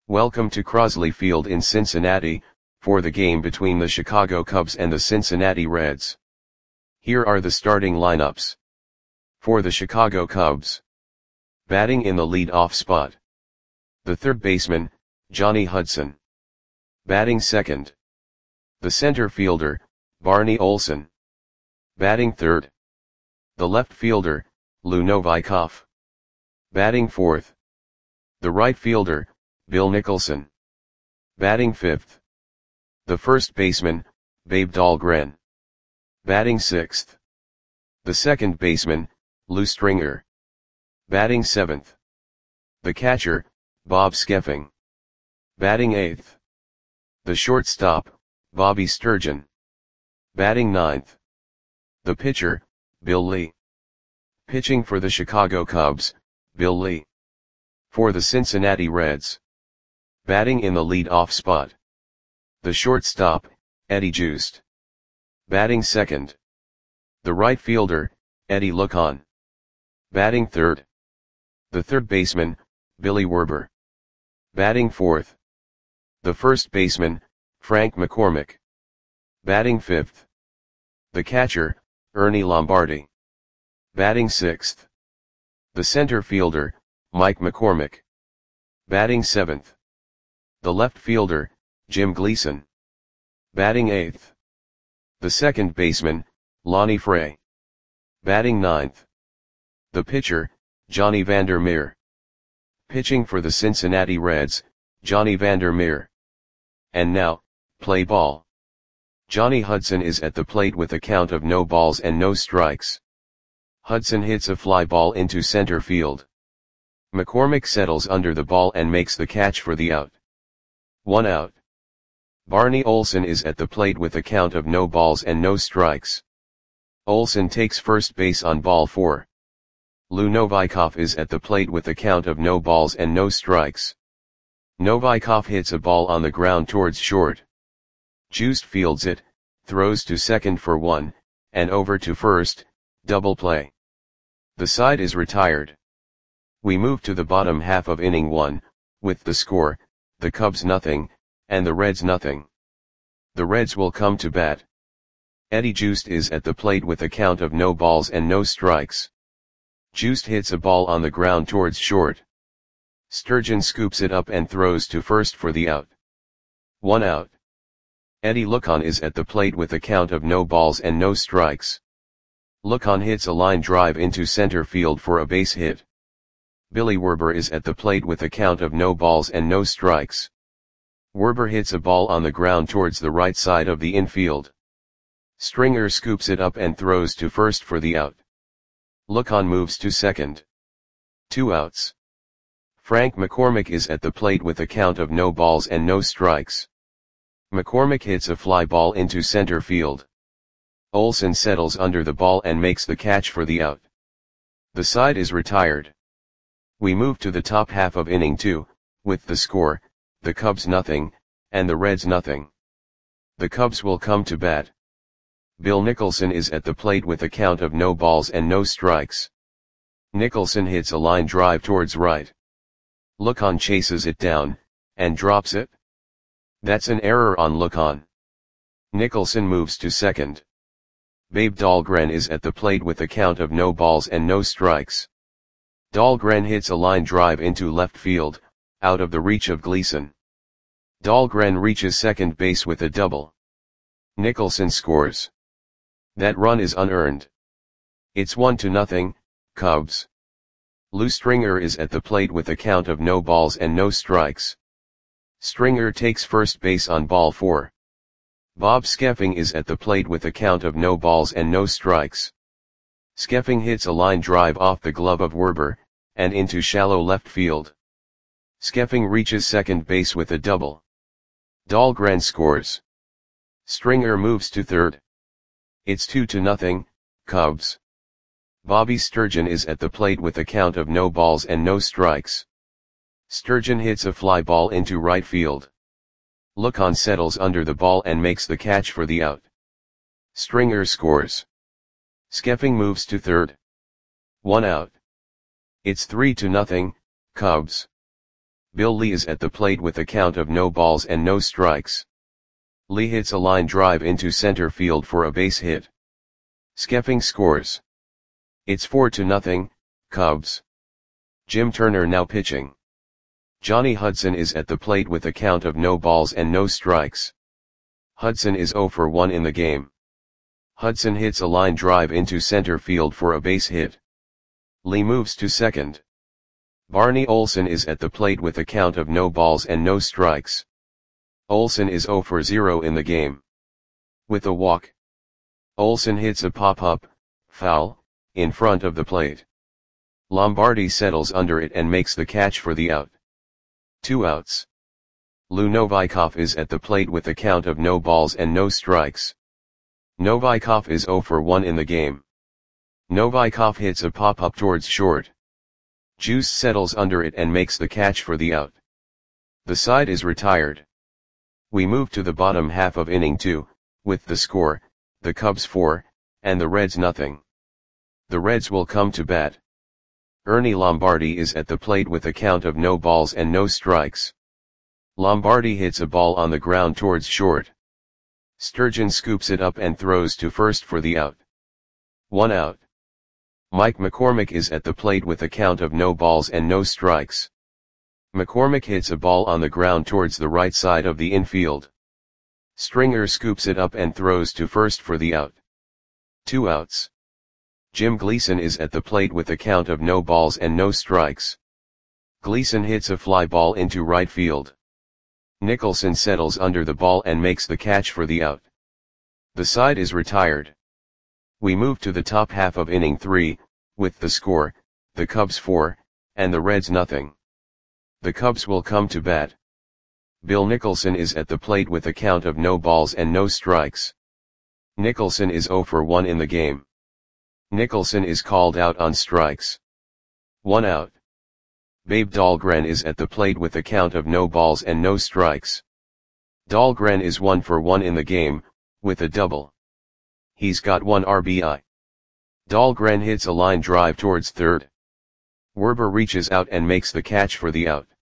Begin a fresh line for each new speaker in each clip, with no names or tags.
Welcome to Crosley Field in Cincinnati, for the game between the Chicago Cubs and the Cincinnati Reds. Here are the starting lineups. For the Chicago Cubs. Batting in the lead-off spot. The third baseman, Johnny Hudson. Batting second. The center fielder, Barney Olson. Batting third. The left fielder, Lou Novikov. Batting fourth. The right fielder, Bill Nicholson. Batting fifth. The first baseman, Babe Dahlgren. Batting sixth. The second baseman, Lou Stringer. Batting seventh. The catcher, Bob Skeffing. Batting eighth. The shortstop, Bobby Sturgeon. Batting ninth. The pitcher, Bill Lee. Pitching for the Chicago Cubs, Bill Lee. For the Cincinnati Reds. Batting in the lead-off spot. The shortstop, Eddie Joost. Batting second. The right fielder, Eddie Lucon. Batting third. The third baseman, Billy Werber. Batting fourth. The first baseman, Frank McCormick. Batting fifth. The catcher, Ernie Lombardi. Batting sixth. The center fielder, Mike McCormick. Batting seventh. The left fielder, Jim Gleason. Batting eighth. The second baseman, Lonnie Frey. Batting ninth. The pitcher, Johnny Vander Meer. Pitching for the Cincinnati Reds, Johnny Vander Meer. And now, play ball. Johnny Hudson is at the plate with a count of no balls and no strikes. Hudson hits a fly ball into center field. McCormick settles under the ball and makes the catch for the out. 1 out. Barney Olson is at the plate with a count of no balls and no strikes. Olson takes first base on ball 4. Lou Novikov is at the plate with a count of no balls and no strikes. Novikov hits a ball on the ground towards short. Joost fields it, throws to second for 1, and over to first, double play. The side is retired. We move to the bottom half of inning 1, with the score, the Cubs nothing, and the Reds nothing. The Reds will come to bat. Eddie Joost is at the plate with a count of no balls and no strikes. Joost hits a ball on the ground towards short. Sturgeon scoops it up and throws to first for the out. 1 out. Eddie Lucon is at the plate with a count of no balls and no strikes. Lucon hits a line drive into center field for a base hit. Billy Werber is at the plate with a count of no balls and no strikes. Werber hits a ball on the ground towards the right side of the infield. Stringer scoops it up and throws to first for the out. Lucon moves to second. 2 outs. Frank McCormick is at the plate with a count of no balls and no strikes. McCormick hits a fly ball into center field. Olson settles under the ball and makes the catch for the out. The side is retired. We move to the top half of inning 2, with the score, the Cubs nothing, and the Reds nothing. The Cubs will come to bat. Bill Nicholson is at the plate with a count of no balls and no strikes. Nicholson hits a line drive towards right. Lucon chases it down, and drops it. That's an error on Lucon. Nicholson moves to second. Babe Dahlgren is at the plate with a count of no balls and no strikes. Dahlgren hits a line drive into left field, out of the reach of Gleason. Dahlgren reaches second base with a double. Nicholson scores. That run is unearned. It's 1-0, Cubs. Lou Stringer is at the plate with a count of no balls and no strikes. Stringer takes first base on ball 4. Bob Skeffing is at the plate with a count of no balls and no strikes. Skeffing hits a line drive off the glove of Werber, and into shallow left field. Skeffing reaches second base with a double. Dahlgren scores. Stringer moves to third. It's 2-0, Cubs. Bobby Sturgeon is at the plate with a count of no balls and no strikes. Sturgeon hits a fly ball into right field. Lucon settles under the ball and makes the catch for the out. Stringer scores. Skeffing moves to third. 1 out. It's 3-0, Cubs. Bill Lee is at the plate with a count of no balls and no strikes. Lee hits a line drive into center field for a base hit. Skeffing scores. It's 4-0, Cubs. Jim Turner now pitching. Johnny Hudson is at the plate with a count of no balls and no strikes. Hudson is 0 for 1 in the game. Hudson hits a line drive into center field for a base hit. Lee moves to second. Barney Olson is at the plate with a count of no balls and no strikes. Olson is 0 for 0 in the game. With a walk, Olson hits a pop-up, foul, in front of the plate. Lombardi settles under it and makes the catch for the out. 2 outs. Lou Novikov is at the plate with a count of no balls and no strikes. Novikov is 0 for 1 in the game. Novikov hits a pop-up towards short. Juice settles under it and makes the catch for the out. The side is retired. We move to the bottom half of inning 2, with the score, the Cubs 4, and the Reds nothing. The Reds will come to bat. Ernie Lombardi is at the plate with a count of no balls and no strikes. Lombardi hits a ball on the ground towards short. Sturgeon scoops it up and throws to first for the out. 1 out. Mike McCormick is at the plate with a count of no balls and no strikes. McCormick hits a ball on the ground towards the right side of the infield. Stringer scoops it up and throws to first for the out. 2 outs. Jim Gleason is at the plate with a count of no balls and no strikes. Gleason hits a fly ball into right field. Nicholson settles under the ball and makes the catch for the out. The side is retired. We move to the top half of inning 3, with the score, the Cubs 4, and the Reds nothing. The Cubs will come to bat. Bill Nicholson is at the plate with a count of no balls and no strikes. Nicholson is 0 for 1 in the game. Nicholson is called out on strikes. 1 out. Babe Dahlgren is at the plate with a count of no balls and no strikes. Dahlgren is 1 for 1 in the game, with a double. He's got 1 RBI. Dahlgren hits a line drive towards third. Werber reaches out and makes the catch for the out.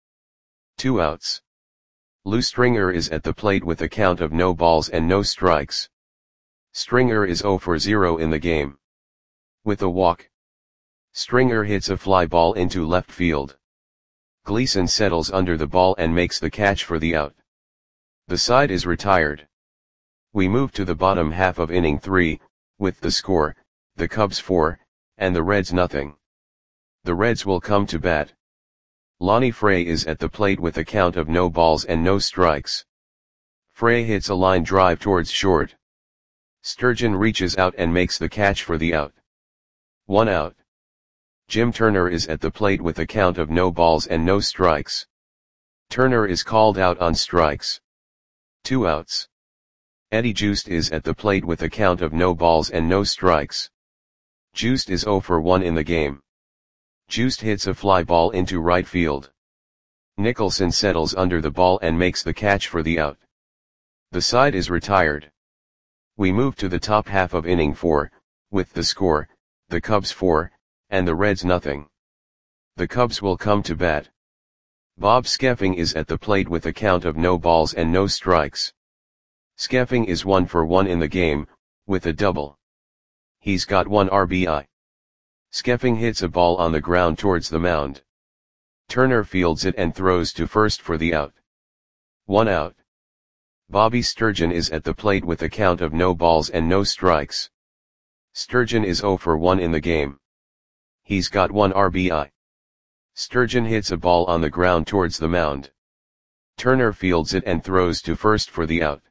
2 outs. Lou Stringer is at the plate with a count of no balls and no strikes. Stringer is 0 for 0 in the game. With a walk, Stringer hits a fly ball into left field. Gleason settles under the ball and makes the catch for the out. The side is retired. We move to the bottom half of inning 3, with the score, the Cubs 4, and the Reds nothing. The Reds will come to bat. Lonnie Frey is at the plate with a count of no balls and no strikes. Frey hits a line drive towards short. Sturgeon reaches out and makes the catch for the out. 1 out. Jim Turner is at the plate with a count of no balls and no strikes. Turner is called out on strikes. 2 outs. Eddie Joost is at the plate with a count of no balls and no strikes. Joost is 0 for 1 in the game. Joost hits a fly ball into right field. Nicholson settles under the ball and makes the catch for the out. The side is retired. We move to the top half of inning 4, with the score, the Cubs 4, and the Reds nothing. The Cubs will come to bat. Bob Skeffing is at the plate with a count of no balls and no strikes. Skeffing is 1 for 1 in the game, with a double. He's got 1 RBI. Skeffing hits a ball on the ground towards the mound. Turner fields it and throws to first for the out. 1 out. Bobby Sturgeon is at the plate with a count of no balls and no strikes. Sturgeon is 0 for 1 in the game. He's got 1 RBI. Sturgeon hits a ball on the ground towards the mound. Turner fields it and throws to first for the out.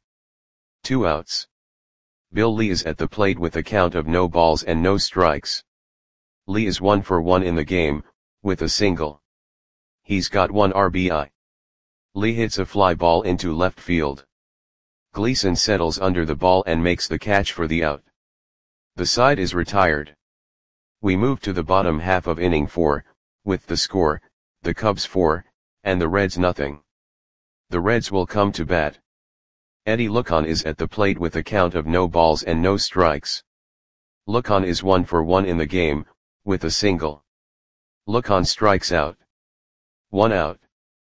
2 outs. Bill Lee is at the plate with a count of no balls and no strikes. Lee is 1 for 1 in the game, with a single. He's got 1 RBI. Lee hits a fly ball into left field. Gleason settles under the ball and makes the catch for the out. The side is retired. We move to the bottom half of inning 4, with the score, the Cubs 4, and the Reds nothing. The Reds will come to bat. Eddie Lucon is at the plate with a count of no balls and no strikes. Lucon is 1 for 1 in the game, with a single. Lucon strikes out. 1 out.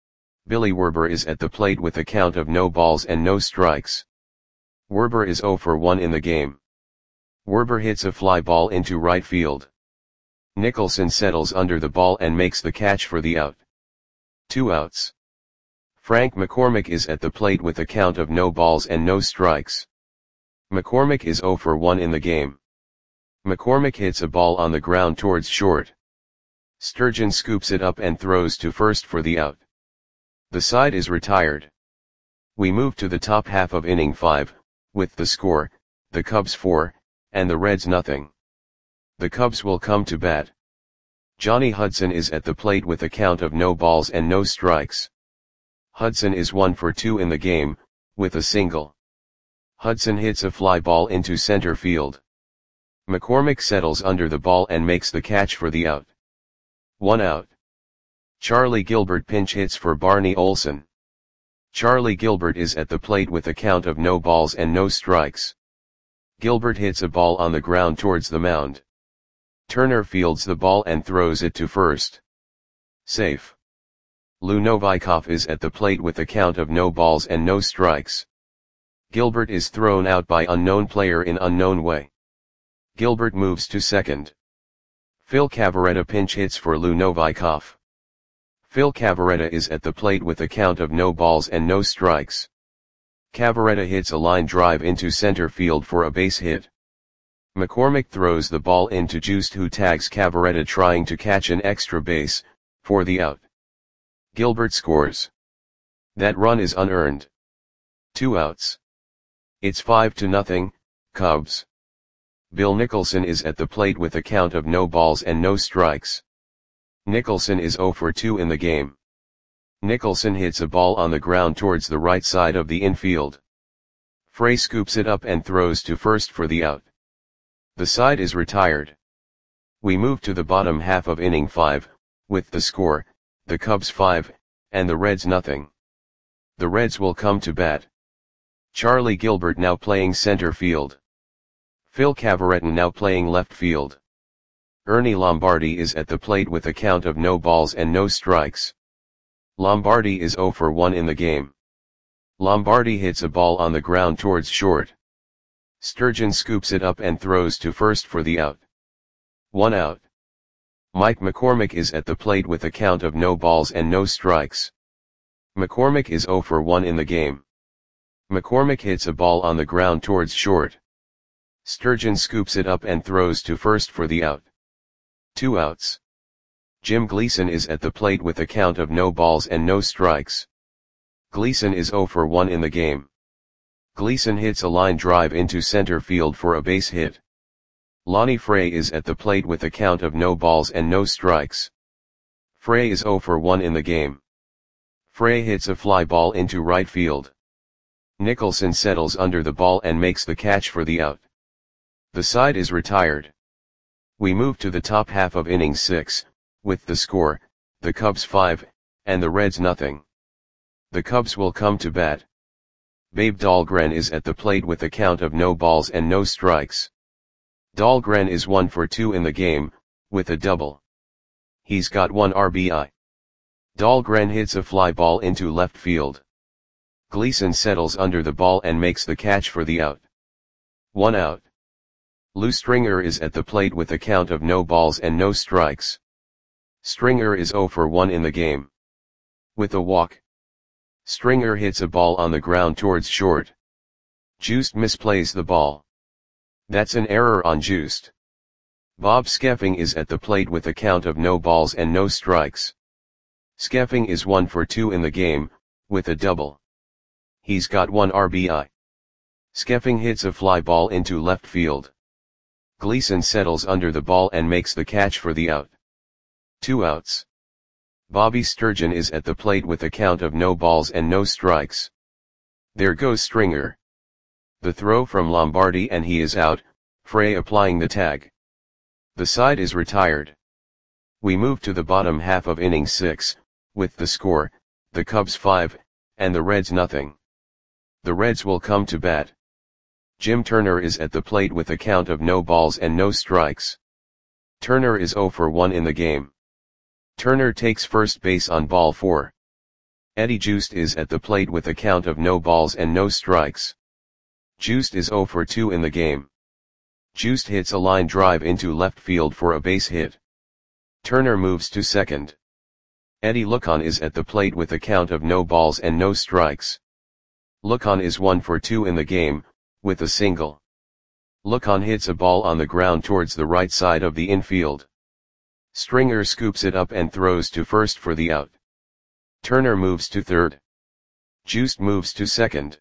Billy Werber is at the plate with a count of no balls and no strikes. Werber is 0 for 1 in the game. Werber hits a fly ball into right field. Nicholson settles under the ball and makes the catch for the out. 2 outs. Frank McCormick is at the plate with a count of no balls and no strikes. McCormick is 0 for 1 in the game. McCormick hits a ball on the ground towards short. Sturgeon scoops it up and throws to first for the out. The side is retired. We move to the top half of inning 5, with the score, the Cubs 4, and the Reds nothing. The Cubs will come to bat. Johnny Hudson is at the plate with a count of no balls and no strikes. Hudson is 1 for 2 in the game, with a single. Hudson hits a fly ball into center field. McCormick settles under the ball and makes the catch for the out. 1 out. Charlie Gilbert pinch hits for Barney Olson. Charlie Gilbert is at the plate with a count of no balls and no strikes. Gilbert hits a ball on the ground towards the mound. Turner fields the ball and throws it to first. Safe. Lou Novikov is at the plate with a count of no balls and no strikes. Gilbert is thrown out by unknown player in unknown way. Gilbert moves to second. Phil Cavarretta pinch hits for Lou Novikov. Phil Cavarretta is at the plate with a count of no balls and no strikes. Cavarretta hits a line drive into center field for a base hit. McCormick throws the ball into Juiced, who tags Cavarretta trying to catch an extra base, for the out. Gilbert scores. That run is unearned. 2 outs. It's 5-0, Cubs. Bill Nicholson is at the plate with a count of no balls and no strikes. Nicholson is 0 for 2 in the game. Nicholson hits a ball on the ground towards the right side of the infield. Frey scoops it up and throws to first for the out. The side is retired. We move to the bottom half of inning 5, with the score, the Cubs 5, and the Reds nothing. The Reds will come to bat. Charlie Gilbert now playing center field. Phil Cavarretta now playing left field. Ernie Lombardi is at the plate with a count of no balls and no strikes. Lombardi is 0 for 1 in the game. Lombardi hits a ball on the ground towards short. Sturgeon scoops it up and throws to first for the out. 1 out. Mike McCormick is at the plate with a count of no balls and no strikes. McCormick is 0 for 1 in the game. McCormick hits a ball on the ground towards short. Sturgeon scoops it up and throws to first for the out. 2 outs. Jim Gleason is at the plate with a count of no balls and no strikes. Gleason is 0 for 1 in the game. Gleason hits a line drive into center field for a base hit. Lonnie Frey is at the plate with a count of no balls and no strikes. Frey is 0 for 1 in the game. Frey hits a fly ball into right field. Nicholson settles under the ball and makes the catch for the out. The side is retired. We move to the top half of inning 6, with the score, the Cubs 5, and the Reds nothing. The Cubs will come to bat. Babe Dahlgren is at the plate with a count of no balls and no strikes. Dahlgren is 1 for 2 in the game, with a double. He's got 1 RBI. Dahlgren hits a fly ball into left field. Gleason settles under the ball and makes the catch for the out. 1 out. Lou Stringer is at the plate with a count of no balls and no strikes. Stringer is 0 for 1 in the game. With a walk. Stringer hits a ball on the ground towards short. Juiced misplays the ball. That's an error on Juiced. Bob Skeffing is at the plate with a count of no balls and no strikes. Skeffing is 1 for 2 in the game, with a double. He's got 1 RBI. Skeffing hits a fly ball into left field. Gleason settles under the ball and makes the catch for the out. 2 outs. Bobby Sturgeon is at the plate with a count of no balls and no strikes. There goes Stringer. The throw from Lombardi and he is out, Frey applying the tag. The side is retired. We move to the bottom half of inning 6, with the score, the Cubs 5, and the Reds nothing. The Reds will come to bat. Jim Turner is at the plate with a count of no balls and no strikes. Turner is 0 for 1 in the game. Turner takes first base on ball 4. Eddie Joost is at the plate with a count of no balls and no strikes. Joost is 0 for 2 in the game. Joost hits a line drive into left field for a base hit. Turner moves to second. Eddie Lucon is at the plate with a count of no balls and no strikes. Lucon is 1 for 2 in the game, with a single. Lucon hits a ball on the ground towards the right side of the infield. Stringer scoops it up and throws to first for the out. Turner moves to third. Joost moves to second.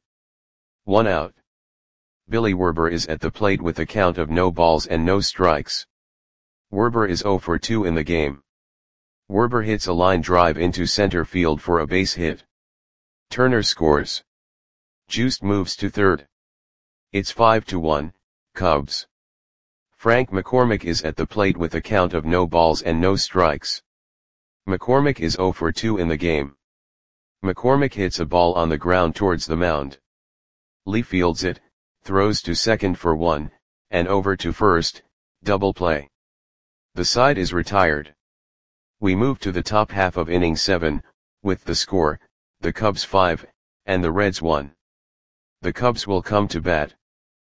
1 out. Billy Werber is at the plate with a count of no balls and no strikes. Werber is 0 for 2 in the game. Werber hits a line drive into center field for a base hit. Turner scores. Joost moves to third. It's 5-1, Cubs. Frank McCormick is at the plate with a count of no balls and no strikes. McCormick is 0 for 2 in the game. McCormick hits a ball on the ground towards the mound. Lee fields it, throws to second for 1, and over to first, double play. The side is retired. We move to the top half of inning 7, with the score, the Cubs 5, and the Reds 1. The Cubs will come to bat.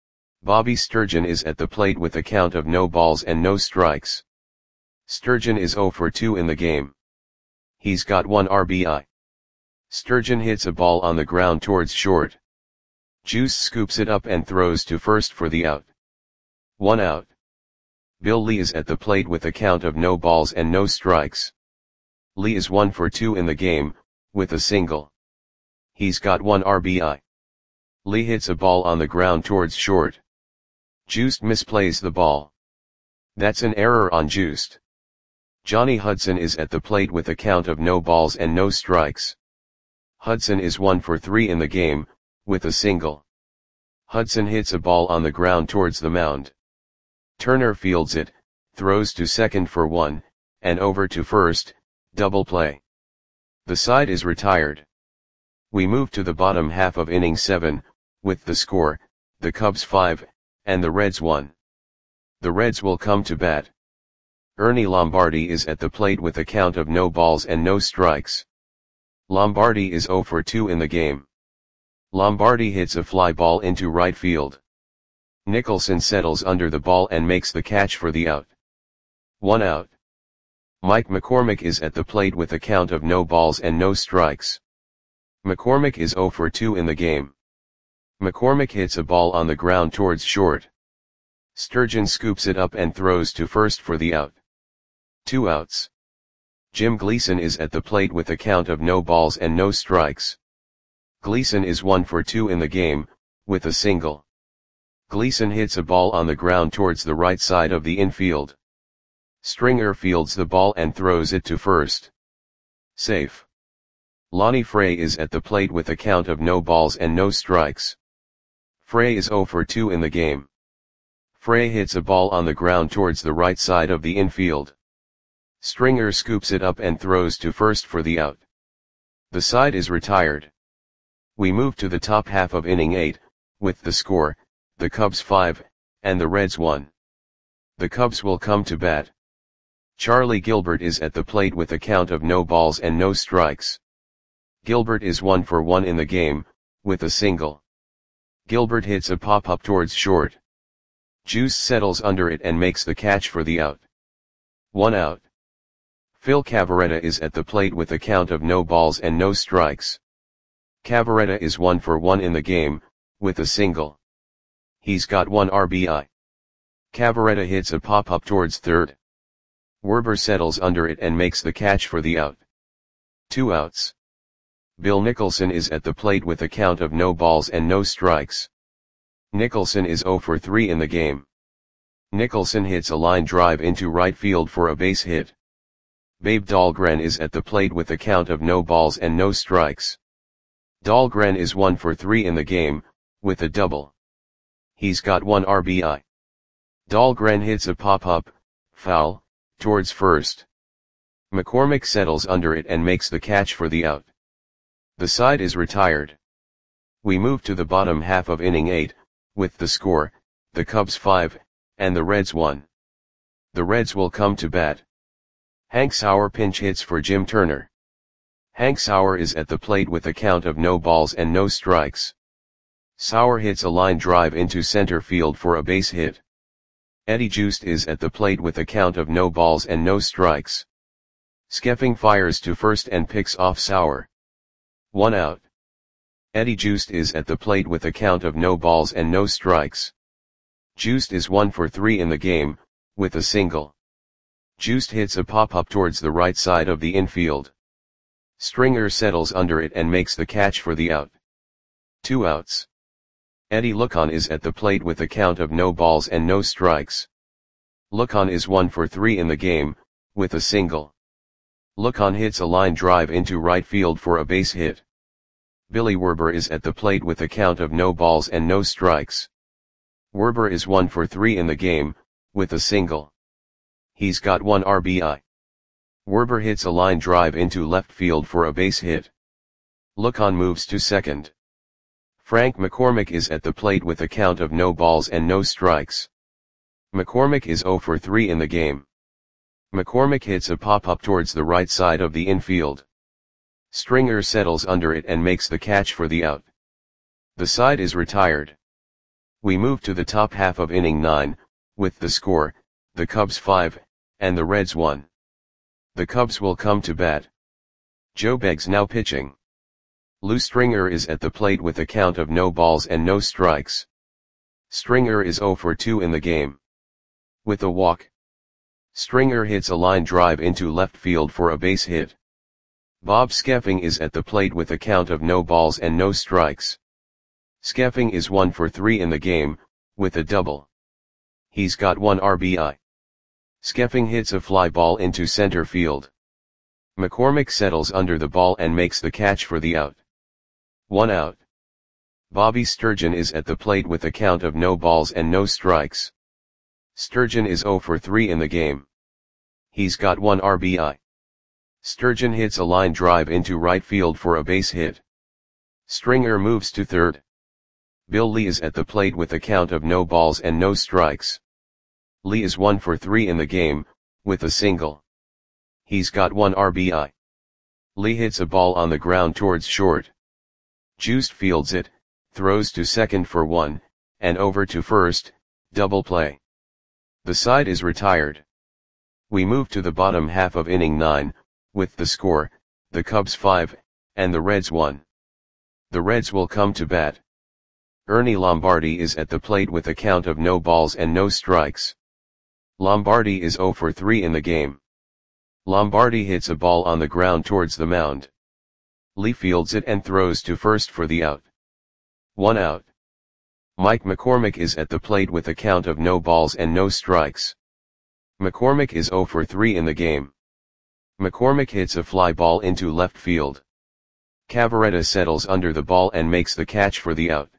Bobby Sturgeon is at the plate with a count of no balls and no strikes. Sturgeon is 0 for 2 in the game. He's got 1 RBI. Sturgeon hits a ball on the ground towards short. Juice scoops it up and throws to first for the out. 1 out. Bill Lee is at the plate with a count of no balls and no strikes. Lee is 1 for 2 in the game, with a single. He's got 1 RBI. Lee hits a ball on the ground towards short. Joost misplays the ball. That's an error on Joost. Johnny Hudson is at the plate with a count of no balls and no strikes. Hudson is 1 for 3 in the game, with a single. Hudson hits a ball on the ground towards the mound. Turner fields it, throws to second for 1, and over to first, double play. The side is retired. We move to the bottom half of inning 7, with the score, the Cubs 5, and the Reds 1. The Reds will come to bat. Ernie Lombardi is at the plate with a count of no balls and no strikes. Lombardi is 0 for 2 in the game. Lombardi hits a fly ball into right field. Nicholson settles under the ball and makes the catch for the out. 1 out. Mike McCormick is at the plate with a count of no balls and no strikes. McCormick is 0 for 2 in the game. McCormick hits a ball on the ground towards short. Sturgeon scoops it up and throws to first for the out. 2 outs. Jim Gleason is at the plate with a count of no balls and no strikes. Gleason is 1 for 2 in the game, with a single. Gleason hits a ball on the ground towards the right side of the infield. Stringer fields the ball and throws it to first. Safe. Lonnie Frey is at the plate with a count of no balls and no strikes. Frey is 0 for 2 in the game. Frey hits a ball on the ground towards the right side of the infield. Stringer scoops it up and throws to first for the out. The side is retired. We move to the top half of inning 8, with the score, the Cubs 5, and the Reds 1. The Cubs will come to bat. Charlie Gilbert is at the plate with a count of no balls and no strikes. Gilbert is 1 for 1 in the game, with a single. Gilbert hits a pop-up towards short. Juice settles under it and makes the catch for the out. 1 out. Phil Cavarretta is at the plate with a count of no balls and no strikes. Cavarretta is 1 for 1 in the game, with a single. He's got 1 RBI. Cavarretta hits a pop-up towards third. Werber settles under it and makes the catch for the out. 2 outs. Bill Nicholson is at the plate with a count of no balls and no strikes. Nicholson is 0 for 3 in the game. Nicholson hits a line drive into right field for a base hit. Babe Dahlgren is at the plate with a count of no balls and no strikes. Dahlgren is 1 for 3 in the game, with a double. He's got 1 RBI. Dahlgren hits a pop-up, foul, towards first. McCormick settles under it and makes the catch for the out. The side is retired. We move to the bottom half of inning 8, with the score, the Cubs 5, and the Reds 1. The Reds will come to bat. Hank Sauer pinch hits for Jim Turner. Hank Sauer is at the plate with a count of no balls and no strikes. Sauer hits a line drive into center field for a base hit. Eddie Joost is at the plate with a count of no balls and no strikes. Skeffing fires to first and picks off Sauer. 1 out. Eddie Joost is at the plate with a count of no balls and no strikes. Joost is 1 for 3 in the game, with a single. Joost hits a pop-up towards the right side of the infield. Stringer settles under it and makes the catch for the out. 2 outs. Eddie Lucon is at the plate with a count of no balls and no strikes. Lucon is 1 for 3 in the game, with a single. Lucon hits a line drive into right field for a base hit. Billy Werber is at the plate with a count of no balls and no strikes. Werber is 1 for 3 in the game, with a single. He's got 1 RBI. Werber hits a line drive into left field for a base hit. Lucon moves to second. Frank McCormick is at the plate with a count of no balls and no strikes. McCormick is 0 for 3 in the game. McCormick hits a pop-up towards the right side of the infield. Stringer settles under it and makes the catch for the out. The side is retired. We move to the top half of inning 9, with the score, the Cubs 5, and the Reds 1. The Cubs will come to bat. Joe Beggs now pitching. Lou Stringer is at the plate with a count of no balls and no strikes. Stringer is 0 for 2 in the game. With a walk. Stringer hits a line drive into left field for a base hit. Bob Skeffing is at the plate with a count of no balls and no strikes. Skeffing is 1 for 3 in the game, with a double. He's got 1 RBI. Skeffing hits a fly ball into center field. McCormick settles under the ball and makes the catch for the out. 1 out. Bobby Sturgeon is at the plate with a count of no balls and no strikes. Sturgeon is 0 for 3 in the game. He's got 1 RBI. Sturgeon hits a line drive into right field for a base hit. Stringer moves to third. Bill Lee is at the plate with a count of no balls and no strikes. Lee is 1 for 3 in the game, with a single. He's got 1 RBI. Lee hits a ball on the ground towards short. Joost fields it, throws to second for 1, and over to first, double play. The side is retired. We move to the bottom half of inning 9, with the score, the Cubs 5, and the Reds 1. The Reds will come to bat. Ernie Lombardi is at the plate with a count of no balls and no strikes. Lombardi is 0 for 3 in the game. Lombardi hits a ball on the ground towards the mound. Lee fields it and throws to first for the out. 1 out. Mike McCormick is at the plate with a count of no balls and no strikes. McCormick is 0 for 3 in the game. McCormick hits a fly ball into left field. Cavaretta settles under the ball and makes the catch for the out.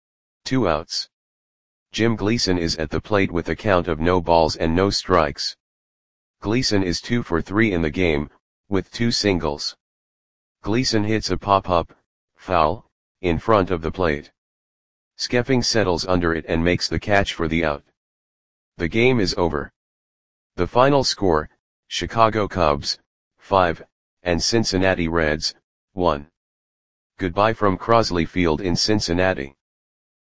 2 outs. Jim Gleason is at the plate with a count of no balls and no strikes. Gleason is 2 for 3 in the game, with 2 singles. Gleason hits a pop-up, foul, in front of the plate. Skeffing settles under it and makes the catch for the out. The game is over. The final score, Chicago Cubs, 5, and Cincinnati Reds, 1. Goodbye from Crosley Field in Cincinnati.